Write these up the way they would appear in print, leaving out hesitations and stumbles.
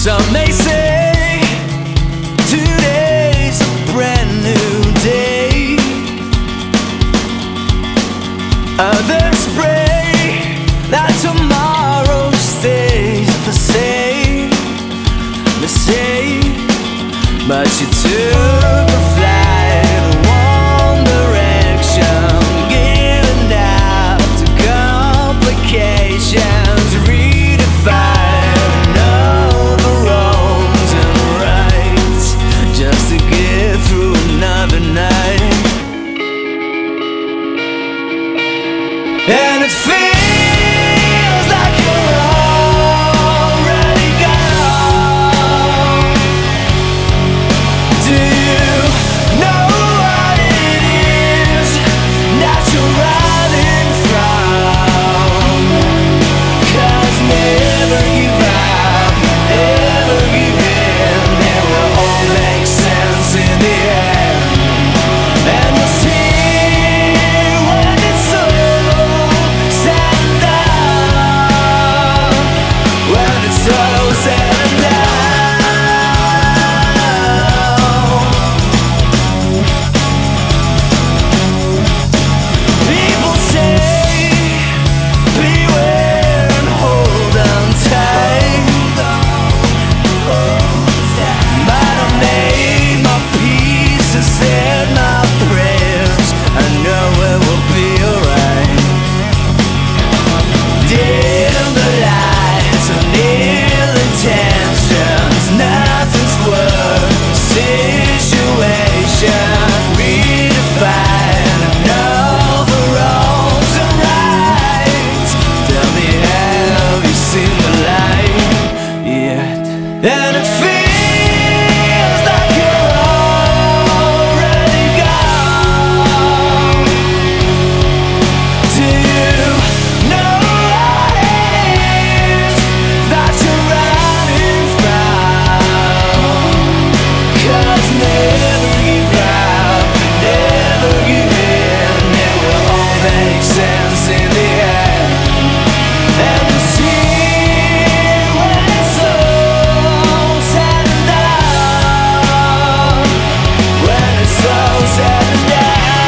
Some may say today's a brand new day. Others pray that tomorrow stays the same, but you took a flight in one direction, giving out to complications, redefining all the wrongs and rights just to get through another night. And it feels like you're already gone. Do you know what it is that you're running from? 'Cause never give up, never give in. It will all make sense in the end. And you'll see when it's all said and done. When it's all said and done. People say beware and hold on tight, but I made my peace and said my prayers. I know it will be alright. Dim the lights and ill intentions, nothing's worth the situation. Redefine and all the wrongs and rights. Tell me, have you seen the light yet? And it feels like you're already gone. Do you know what it is that you're running from? 'Cause never give up, never give in. It will all make sense in the end. And you see when it's all said and done. When it's all said and done.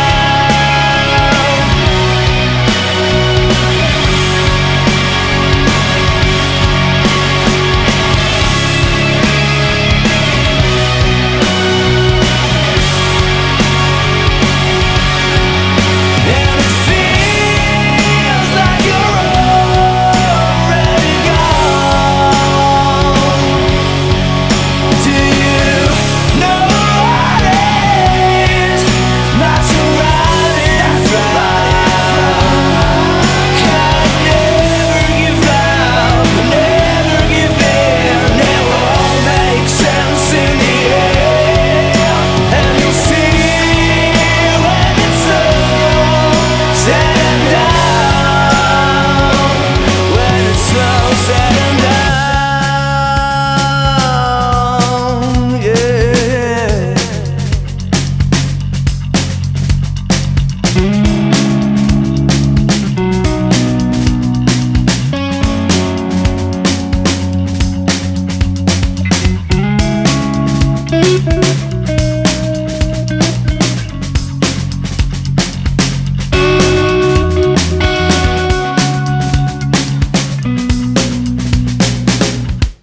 And it feels like you're already gone. Do you know what it is that you're running from? 'Cause never give up, never give in. It will all make sense in the end. And you'll see when it's all said and done. When it's all said and done, yeah.